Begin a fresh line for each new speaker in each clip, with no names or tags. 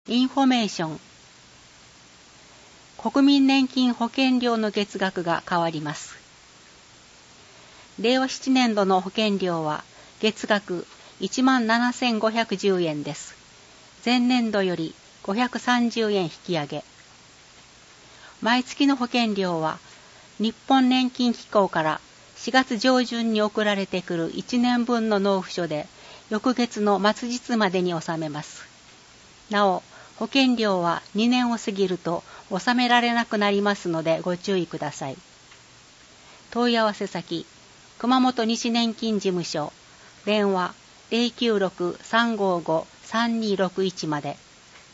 インフォメーション。国民年金保険料の月額が変わります。令和7年度の保険料は月額 17,510 円です。前年度より530円引き上げ。毎月の保険料は日本年金機構から4月上旬に送られてくる1年分の納付書で翌月の末日までに納めます。なお、保険料は2年を過ぎると納められなくなりますのでご注意ください。問い合わせ先、熊本西年金事務所、電話 096-355-3261 まで。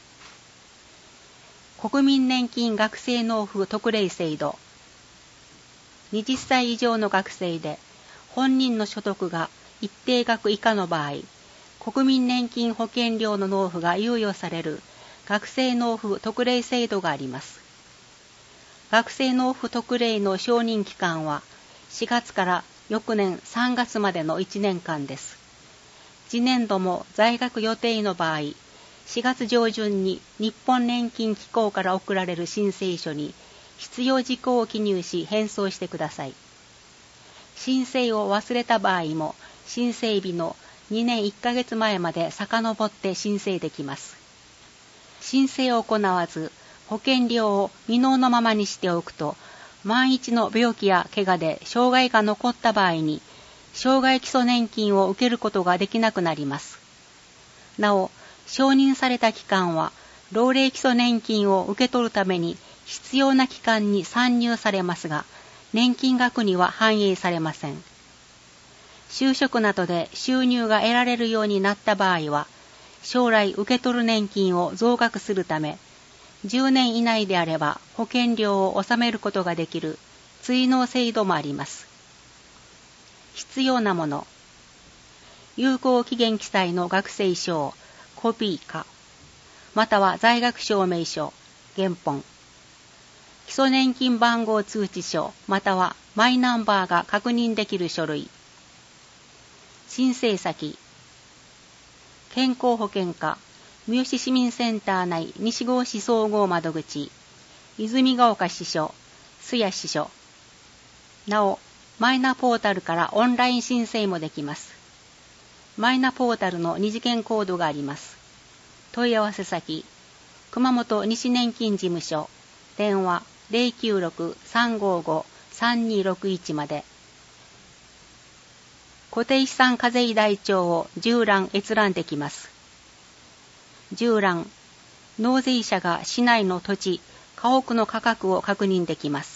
国民年金学生納付特例制度。20歳以上の学生で本人の所得が一定額以下の場合、国民年金保険料の納付が猶予される学生納付特例制度があります。学生納付特例の承認期間は4月から翌年3月までの1年間です。次年度も在学予定の場合、4月上旬に日本年金機構から送られる申請書に必要事項を記入し返送してください。申請を忘れた場合も申請日の2年1ヶ月前まで遡って申請できます。申請を行わず保険料を未納のままにしておくと、万一の病気や怪我で障害が残った場合に障害基礎年金を受けることができなくなります。なお、承認された期間は老齢基礎年金を受け取るために必要な期間に算入されますが、年金額には反映されません。就職などで収入が得られるようになった場合は、将来受け取る年金を増額するため、10年以内であれば保険料を納めることができる追納制度もあります。必要なもの。有効期限記載の学生証、コピーか、または在学証明書、原本。基礎年金番号通知書、またはマイナンバーが確認できる書類。申請先。健康保険課、三好市民センター内西郷市総合窓口、泉ヶ丘支所、須谷支所。なお、マイナポータルからオンライン申請もできます。マイナポータルの二次元コードがあります。問い合わせ先、熊本西年金事務所、電話 096-355-3261 まで。固定資産課税台帳を10覧閲覧できます。10覧、納税者が市内の土地、家屋の価格を確認できます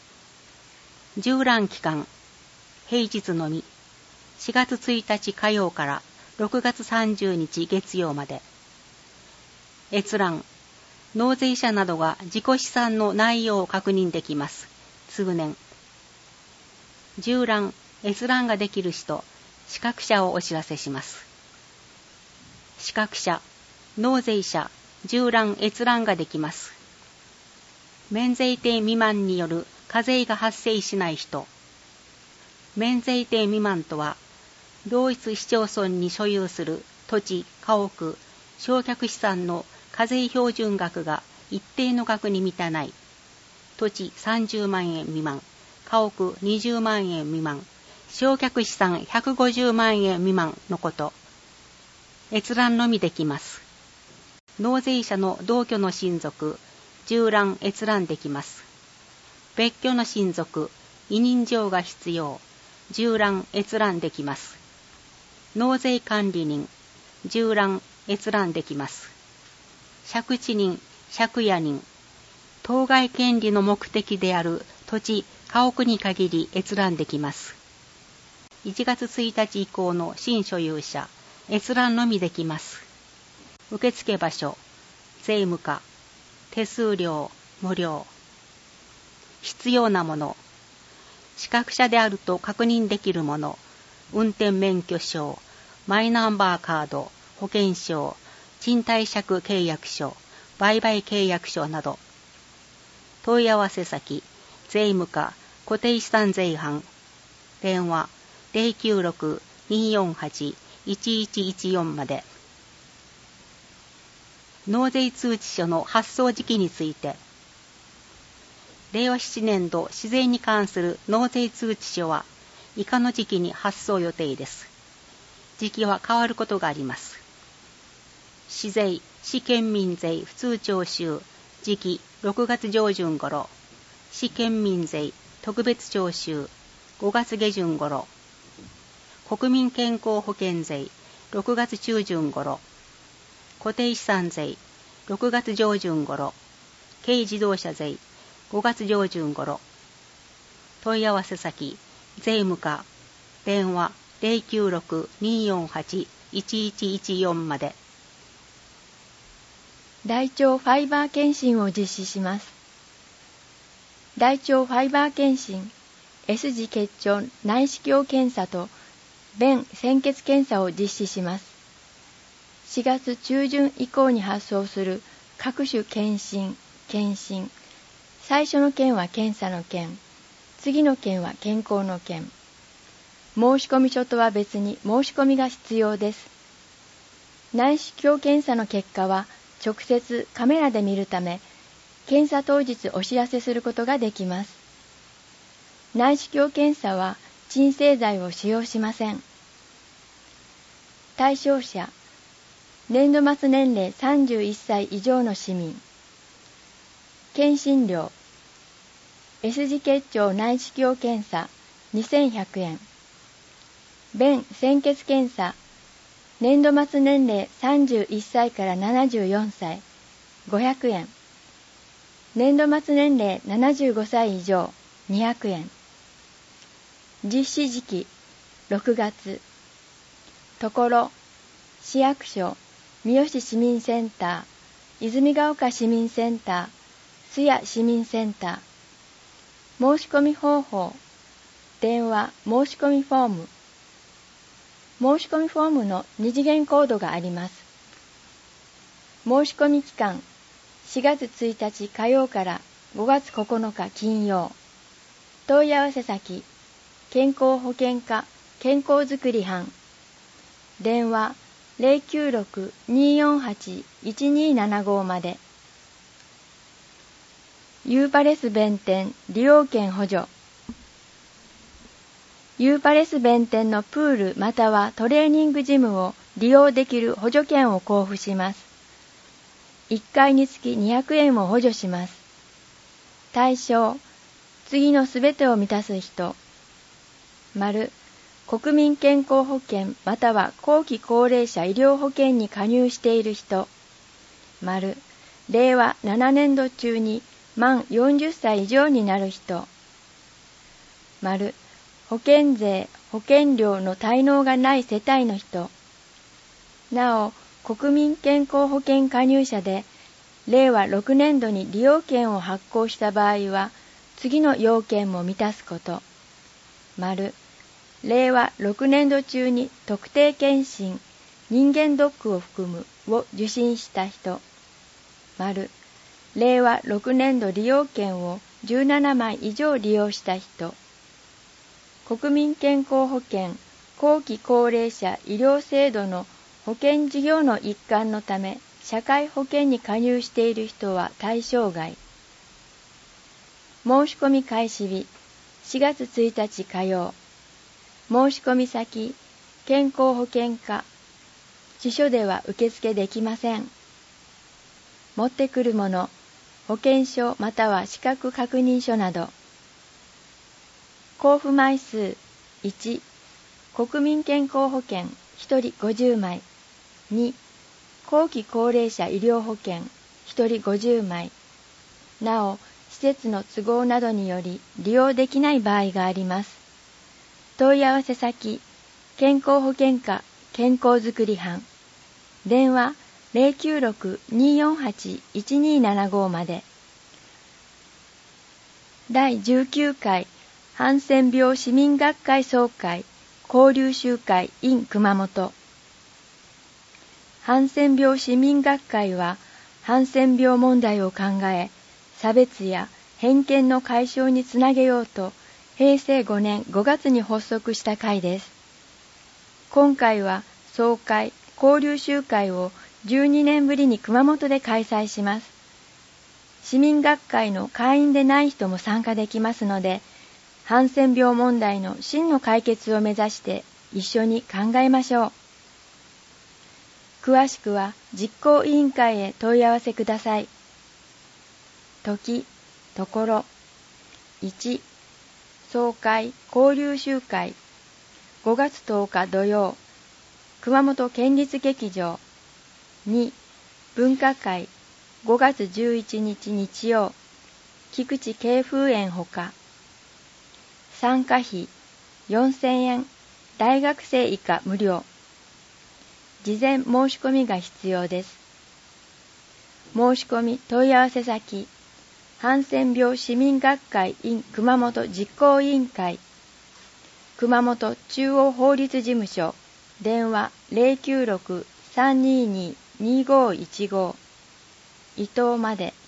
。10覧期間、平日のみ、4月1日火曜から6月30日月曜まで。閲覧、納税者などが自己資産の内容を確認できます。通年。10覧、閲覧ができる人、資格者をお知らせします。資格者、納税者、10覧閲覧ができます。免税店未満による課税が発生しない人。免税店未満とは、同一市町村に所有する土地、家屋、償却資産の課税標準額が一定の額に満たない。土地30万円未満、家屋20万円未満、償却資産150万円未満のこと。閲覧のみできます。納税者の同居の親族、10覧閲覧できます。別居の親族、委任状が必要、10覧閲覧できます。納税管理人、10覧閲覧できます。借地人、借家人、当該権利の目的である土地、家屋に限り閲覧できます。1月1日以降の新所有者、閲覧のみできます。受付場所、税務課、手数料、無料。必要なもの、資格者であると確認できるもの、運転免許証、マイナンバーカード、保険証、賃貸借契約書、売買契約書など。問い合わせ先、税務課、固定資産税班、電話 096-248-1114 まで。 納税通知書の発送時期について、令和7年度市税に関する納税通知書は以下の時期に発送予定です。時期は変わることがあります。市税、市県民税普通徴収、時期6月上旬頃。市県民税特別徴収、5月下旬頃。国民健康保険税、6月中旬頃。固定資産税、6月上旬頃。軽自動車税、5月上旬頃。問い合わせ先、税務課、電話 096-248-1114 まで。
大腸ファイバー検診を実施します。大腸ファイバー検診、S 字結腸内視鏡検査と便潜血検査を実施します。4月中旬以降に発送する各種検診。最初の件は検査の件、次の件は健康の件。申込書とは別に申し込みが必要です。内視鏡検査の結果は直接カメラで見るため、検査当日お知らせすることができます。内視鏡検査は鎮静剤を使用しません。対象者、年度末年齢31歳以上の市民。検診料、S 字結腸内視鏡検査2100円。便潜血検査、年度末年齢31歳から74歳500円。年度末年齢75歳以上200円。実施時期6月。ところ、市役所、三好市民センター、泉ヶ丘市民センター、須谷市民センター。申し込み方法、電話申し込みフォーム。申し込みフォームの2次元コードがあります。申し込み期間、4月1日火曜から5月9日金曜。問い合わせ先、健康保険課健康づくり班。電話 096-248-1275 まで。ユーパレス弁店利用券補助。ユーパレス弁店のプールまたはトレーニングジムを利用できる補助券を交付します。1回につき200円を補助します。対象、次のすべてを満たす人。丸、国民健康保険または後期高齢者医療保険に加入している人。丸、令和7年度中に満40歳以上になる人。丸、保険税、保険料の滞納がない世帯の人。なお、国民健康保険加入者で、令和6年度に利用券を発行した場合は、次の要件も満たすこと。丸、令和6年度中に特定健診、人間ドックを含むを受診した人。丸、令和6年度利用券を17枚以上利用した人。国民健康保険後期高齢者医療制度の保険事業の一環のため社会保険に加入している人は対象外。申込開始日4月1日火曜。申込先健康保険課。支所では受付できません。持ってくるもの、保険証または資格確認書など。交付枚数1、国民健康保険1人50枚。2、後期高齢者医療保険1人50枚。なお、施設の都合などにより利用できない場合があります。問い合わせ先、健康保険課健康づくり班。電話 096-248-1275 まで。第19回ハンセン病市民学会総会交流集会 in 熊本。ハンセン病市民学会は、ハンセン病問題を考え、差別や偏見の解消につなげようと、平成5年5月に発足した会です。今回は総会、交流集会を 12年ぶりに熊本で開催します。市民学会の会員でない人も参加できますので、ハンセン病問題の真の解決を目指して一緒に考えましょう。詳しくは実行委員会へ問い合わせください。時、ところ、1、総会交流集会、5月10日土曜、熊本県立劇場。2、文化会5月11日日曜、菊池慶風園ほか。参加費4000円、大学生以下無料。事前申し込みが必要です。申し込み問い合わせ先、ハンセン病市民学会 in 熊本実行委員会、熊本中央法律事務所、電話 096-322-2515、伊東まで。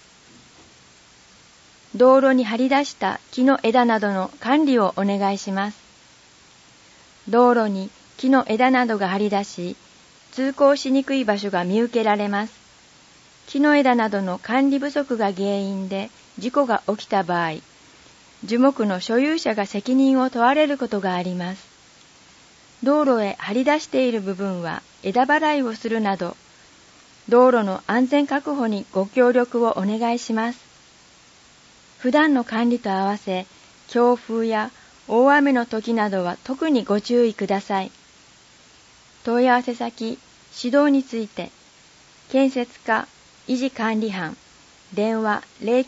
道路に張り出した木の枝などの管理をお願いします。道路に木の枝などが張り出し、通行しにくい場所が見受けられます。木の枝などの管理不足が原因で事故が起きた場合、樹木の所有者が責任を問われることがあります。道路へ張り出している部分は枝払いをするなど、道路の安全確保にご協力をお願いします。普段の管理と合わせ、強風や大雨の時などは特にご注意ください。問い合わせ先、指導について、建設課維持管理班、電話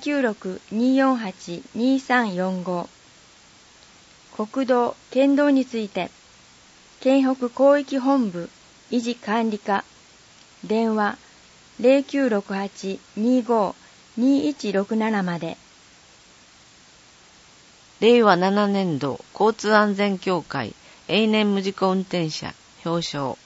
096-248-2345。国道、県道について、県北広域本部維持管理課、電話 0968-25-2167 まで。
令和7年度交通安全協会永年無事故運転者表彰。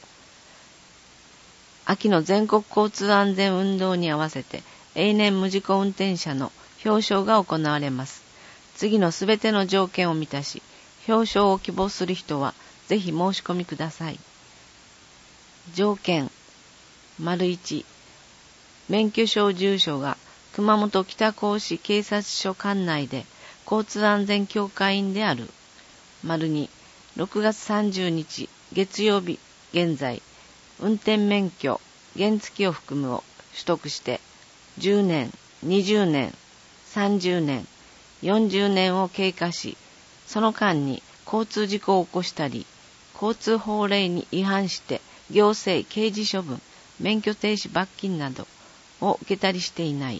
秋の全国交通安全運動に合わせて永年無事故運転者の表彰が行われます。次のすべての条件を満たし、表彰を希望する人はぜひ申し込みください。条件 ① 免許証住所が熊本北甲子警察署管内で交通安全協会員である。2、6月30日月曜日現在、運転免許原付を含むを取得して10年、20年、30年、40年を経過し、その間に交通事故を起こしたり、交通法令に違反して行政刑事処分、免許停止罰金などを受けたりしていない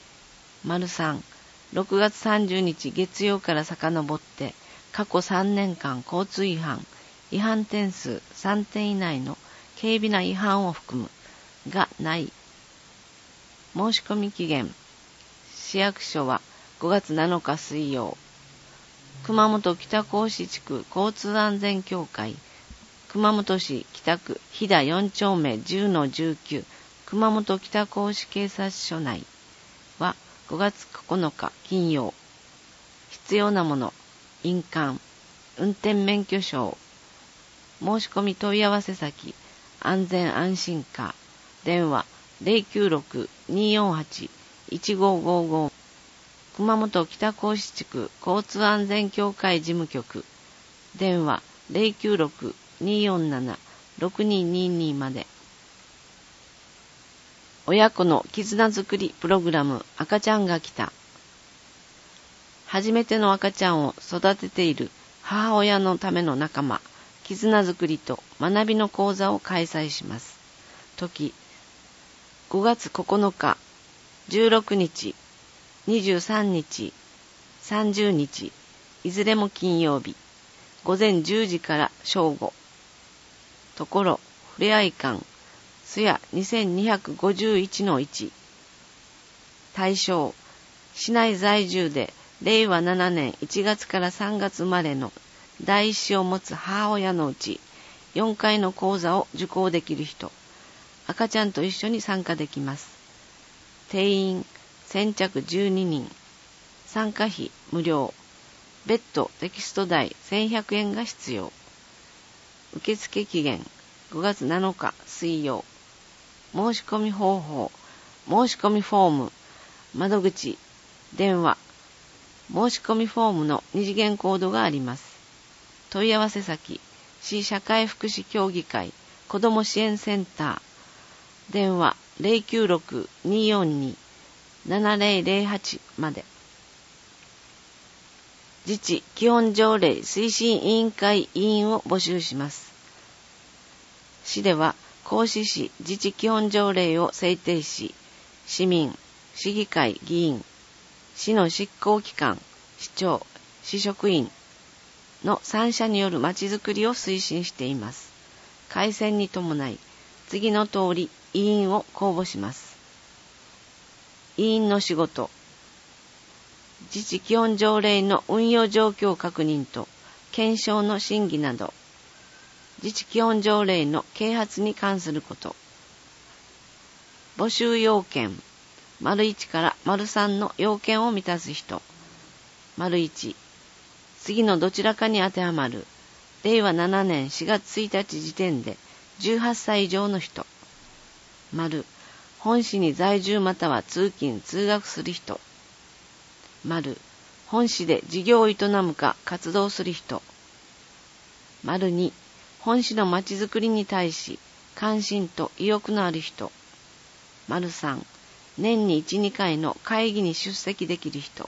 。3、6月30日月曜から遡って過去3年間交通違反点数3点以内の軽微な違反を含むがない。申し込み期限、市役所は5月7日水曜。熊本北甲子地区交通安全協会熊本市北区飛騨4丁目 10-19 熊本北甲子警察署内は5月9日金曜。必要なもの、印鑑、運転免許証。申し込み問い合わせ先、安全安心課、電話 096-248-1555 熊本北甲子地区交通安全協会事務局、電話 096-247-6222 まで。親子の絆づくりプログラム赤ちゃんが来た。初めての赤ちゃんを育てている母親のための仲間、絆づくりと学びの講座を開催します。時、5月9日、16日、23日、30日、いずれも金曜日、午前10時から正午。ところ、ふれあい館、すや2251-1。対象、市内在住で令和7年1月から3月生まれの第一子を持つ母親のうち4回の講座を受講できる人、赤ちゃんと一緒に参加できます。定員先着12人、参加費無料、別途テキスト代1100円が必要。受付期限5月7日水曜。 申し込み方法、申し込みフォーム、窓口、電話、申し込みフォームの二次元コードがあります。問い合わせ先、市社会福祉協議会子ども支援センター、電話 096-242-7008 まで。自治基本条例推進委員会委員を募集します。市では合志市自治基本条例を制定し、市民、市議会議員、市の執行機関、市長、市職員の3者によるまちづくりを推進しています。改選に伴い、次の通り委員を公募します。委員の仕事、自治基本条例の運用状況確認と検証の審議など、自治基本条例の啓発に関すること。募集要件、①から③の要件を満たす人。①、次のどちらかに当てはまる、令和7年4月1日時点で18歳以上の人。⑤、本市に在住または通勤・通学する人。⑤、本市で事業を営むか活動する人。②、本市のまちづくりに対し関心と意欲のある人。③、年に1、2回の会議に出席できる人。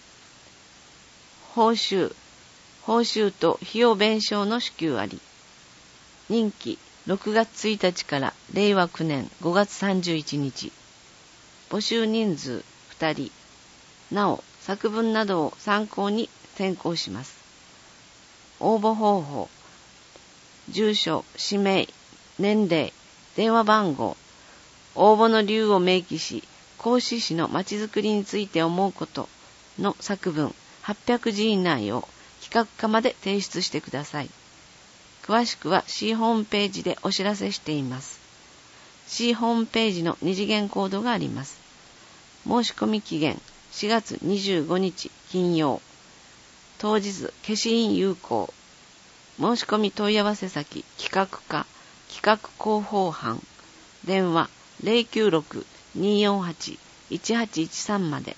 報酬と費用弁償の支給あり。任期6月1日から令和9年5月31日。募集人数2人。なお、作文などを参考に選考します。応募方法、住所、氏名、年齢、電話番号、応募の理由を明記し、合志市のまちづくりについて思うことの作文800字以内を企画課まで提出してください。詳しくは市ホームページでお知らせしています。市ホームページの二次元コードがあります。申し込み期限4月25日金曜。当日消印有効。申し込み問い合わせ先企画課企画広報班電話 096-248-1813 まで。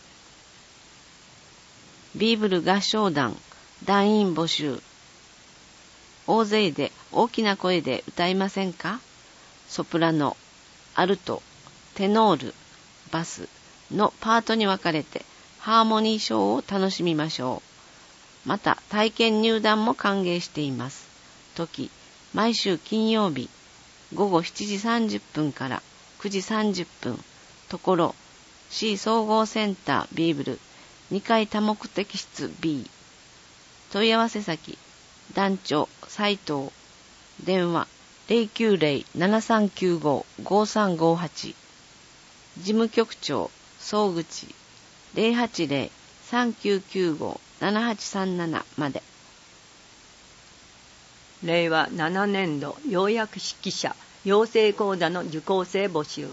ビーブル合唱団団員募集。大勢で大きな声で歌いませんか？ソプラノ、アルト、テノール、バスのパートに分かれてハーモニーショーを楽しみましょう。また体験入団も歓迎しています。時、毎週金曜日午後7時30分から9時30分。ところ、市総合センタービーブル2階多目的室 B。問い合わせ先、団長斉藤。電話 090-7395-5358。事務局長総口 080-3995-7837 まで。
令和7年度要約筆記者養成講座の受講生募集。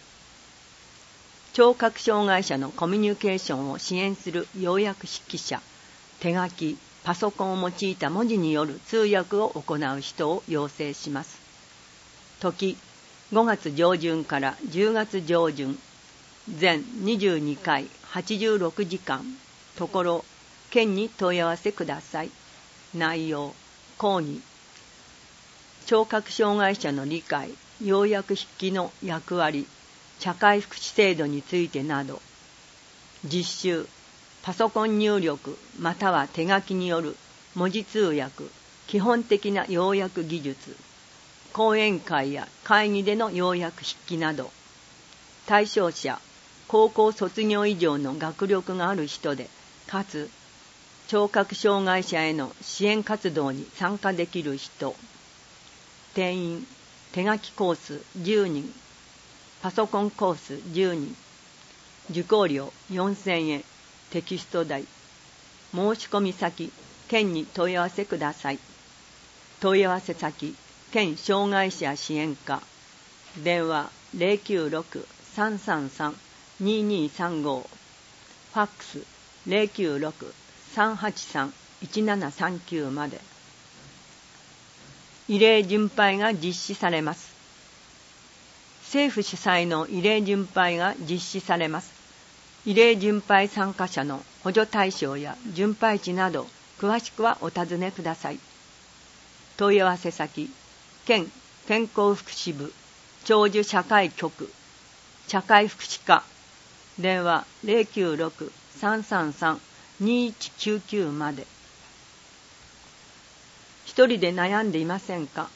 聴覚障害者のコミュニケーションを支援する要約筆記者、手書き、パソコンを用いた文字による通訳を行う人を養成します。時、5月上旬から10月上旬。全22回86時間。ところ、県に問い合わせください。内容、講義。聴覚障害者の理解、要約筆記の役割、社会福祉制度についてなど。実習、パソコン入力または手書きによる文字通訳、基本的な要約技術。講演会や会議での要約筆記など。対象者、高校卒業以上の学力がある人で、かつ聴覚障害者への支援活動に参加できる人。定員、手書きコース10人、パソコンコース10人。受講料4000円、テキスト代。申し込み先、県に問い合わせください。問い合わせ先、県障害者支援課。電話 096-333-2235。ファックス 096-383-1739 まで。異例巡配が実施されます。 政府主催の慰霊巡拝が実施されます。慰霊巡拝参加者の補助対象や巡拝地など詳しくはお尋ねください。問い合わせ先、県健康福祉部長寿社会局社会福祉課、電話 096-333-2199 まで。一人で悩んでいませんか？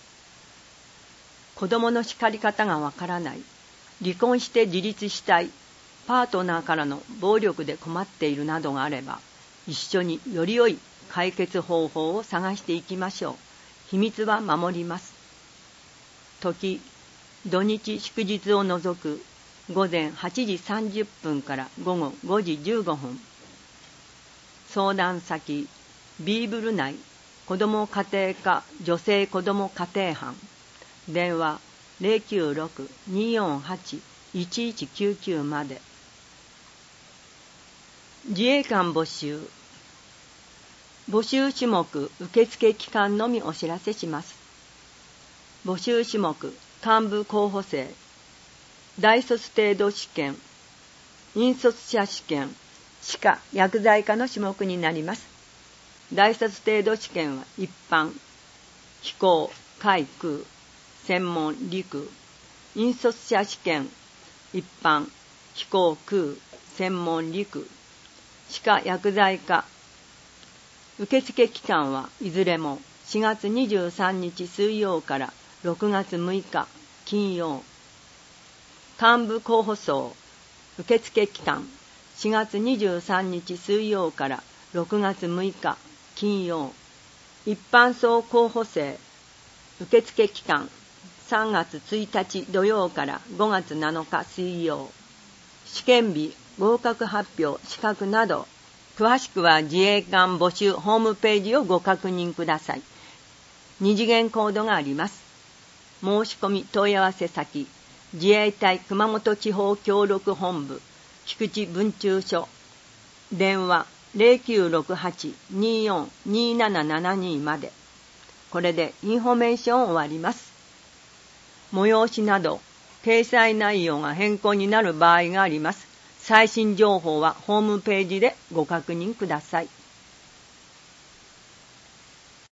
子供の叱り方がわからない、離婚して自立したい、パートナーからの暴力で困っているなどがあれば、一緒により良い解決方法を探していきましょう。秘密は守ります。時、土日祝日を除く午前8時30分から午後5時15分。相談先、ビーブル内子ども家庭科女性子ども家庭班、電話 096-248-1199 まで。自衛官募集。募集種目受付期間のみお知らせします。募集種目、幹部候補生、大卒程度試験、引率者試験、歯科薬剤科の種目になります。大卒程度試験は一般、飛行、海空、専門、陸。引率者試験、一般、飛行、空、専門、陸。歯科薬剤科。受付期間はいずれも4月23日水曜から6月6日金曜。幹部候補層受付期間4月23日水曜から6月6日金曜。一般層候補生受付期間3月1日土曜から5月7日水曜。試験日、合格発表、資格など詳しくは自衛官募集ホームページをご確認ください。2次元コードがあります。申し込み問い合わせ先、自衛隊熊本地方協力本部菊池分駐所、電話 0968-242772 まで。これでインフォメーション終わります。催しなど掲載内容が変更になる場合があります。最新情報はホームページでご確認ください。